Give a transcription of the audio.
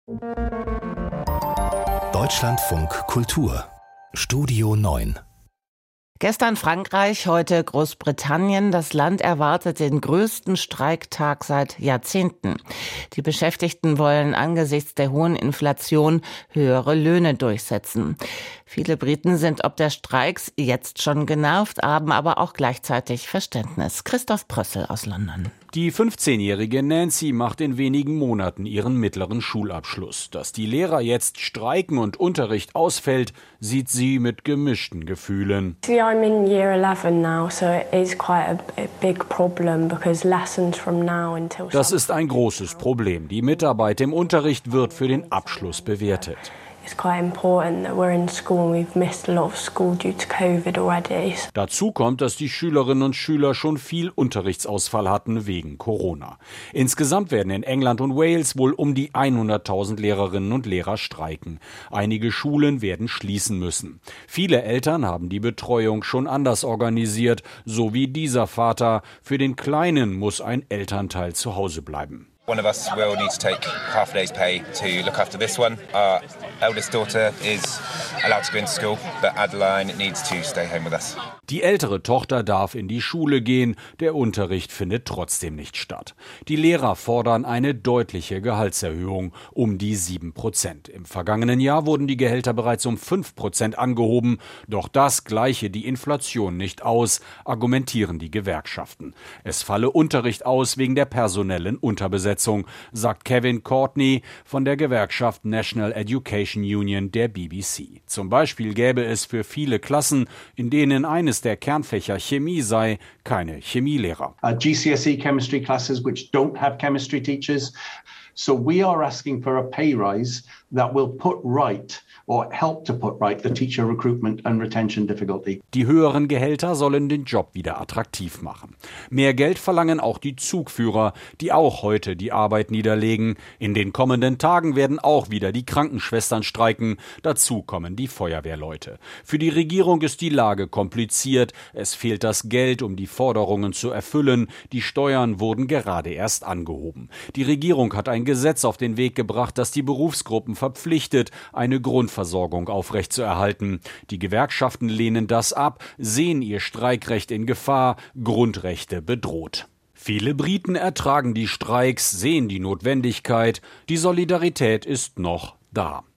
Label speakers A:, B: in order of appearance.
A: Deutschlandfunk Kultur Studio 9.
B: Gestern Frankreich, heute Großbritannien. Das Land erwartet den größten Streiktag seit Jahrzehnten. Die Beschäftigten wollen angesichts der hohen Inflation höhere Löhne durchsetzen. Viele Briten sind ob der Streiks jetzt schon genervt, haben aber auch gleichzeitig Verständnis. Christoph Prössel aus London.
C: Die 15-jährige Nancy macht in wenigen Monaten ihren mittleren Schulabschluss. Dass die Lehrer jetzt streiken und Unterricht ausfällt, sieht sie mit gemischten Gefühlen.
D: I'm in year 11 now, so it is quite a big problem because lessons from now until.
C: Das ist ein großes Problem. Die Mitarbeit im Unterricht wird für den Abschluss bewertet.
D: It's quite important that we're in school and we've missed a lot of school due to COVID already.
C: Dazu kommt, dass die Schülerinnen und Schüler schon viel Unterrichtsausfall hatten wegen Corona. Insgesamt werden in England und Wales wohl um die 100.000 Lehrerinnen und Lehrer streiken. Einige Schulen werden schließen müssen. Viele Eltern haben die Betreuung schon anders organisiert, so wie dieser Vater. Für den Kleinen muss ein Elternteil zu Hause bleiben.
E: One of us will need to take half a day's pay to look after this one. Our eldest daughter is allowed to go into school, but Adeline needs to stay home with us.
C: Die ältere Tochter darf in die Schule gehen, der Unterricht findet trotzdem nicht statt. Die Lehrer fordern eine deutliche Gehaltserhöhung um die 7%. Im vergangenen Jahr wurden die Gehälter bereits um 5% angehoben, doch das gleiche die Inflation nicht aus, argumentieren die Gewerkschaften. Es falle Unterricht aus wegen der personellen Unterbesetzung, sagt Kevin Courtney von der Gewerkschaft National Education Union der BBC. Zum Beispiel gäbe es für viele Klassen, in denen eines der Kernfächer Chemie sei, keine Chemielehrer.
F: GCSE chemistry classes which don't have chemistry teachers. So we are asking for a pay rise that will put right or help to put right the teacher recruitment and retention difficulty.
C: Die höheren Gehälter sollen den Job wieder attraktiv machen. Mehr Geld verlangen auch die Zugführer, die auch heute die Arbeit niederlegen. In den kommenden Tagen werden auch wieder die Krankenschwestern streiken. Dazu kommen die Feuerwehrleute. Für die Regierung ist die Lage kompliziert. Es fehlt das Geld, um die Forderungen zu erfüllen. Die Steuern wurden gerade erst angehoben. Die Regierung hat ein Gesetz auf den Weg gebracht, das die Berufsgruppen verpflichtet, eine Grundversorgung aufrechtzuerhalten. Die Gewerkschaften lehnen das ab, sehen ihr Streikrecht in Gefahr, Grundrechte bedroht. Viele Briten ertragen die Streiks, sehen die Notwendigkeit, die Solidarität ist noch da.